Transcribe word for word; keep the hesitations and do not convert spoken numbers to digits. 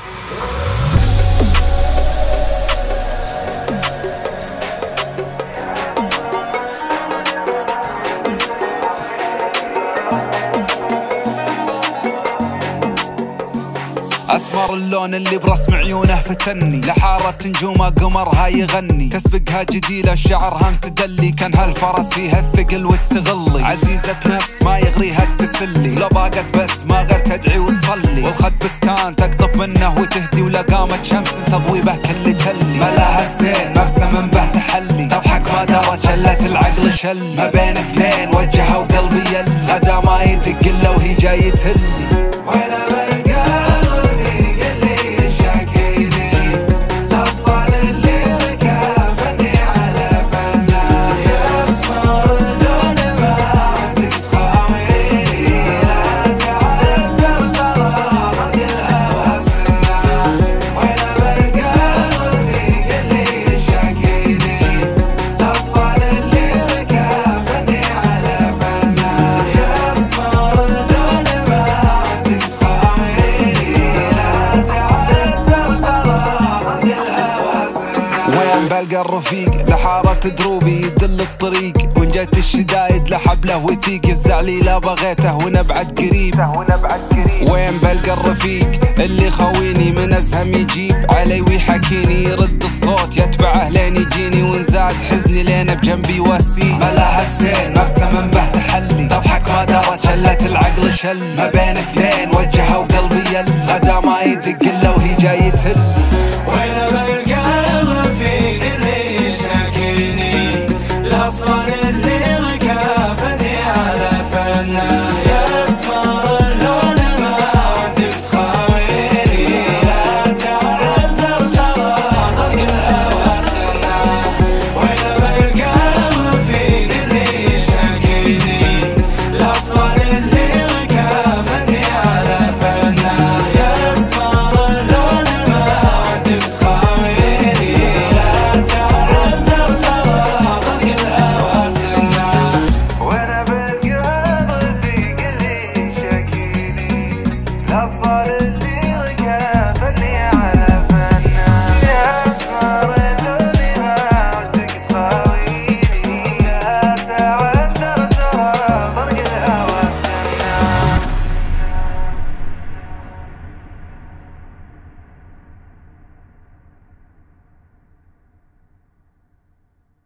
أسمر اللون اللي برسم عيونه فتني، لحارة نجومه قمرها يغني، تسبقها جديلة شعرها متدلي، كان هالفرس فيها الثقل والتغلي، عزيزة نفس ما يغريها التسلي، لا ضاقت بس ما غير تدعي وتصلي، والخد بستان تقطف منه وتهدي، ولا قامت شمس تضوي به كل تلي، ملاها الزين مبسم من به تحلي، تضحك ما دارت شلت العقل شل، ما بين اثنين وجهها وقلبي يل، غدا ما يدق الا وهي جاي تلي. بلقى الرفيق لحارة دروبي يدل الطريق، وان جت الشدايد لحبله وثيق، يفزع لي لا بغيته ونبعد قريب. وين بلقى الرفيق اللي خويني من ازهم يجيب علي ويحكيني، يرد الصوت يتبعه لين يجيني، ونزاد حزني لين بجنبي يواسيه، ملاها الزين مبسم من به تحلي، تضحك ما دارت شلت العقل شل، ما بين اثنين وجهها وقلبي يل، غدا ما يدق الا وهي جاي تل.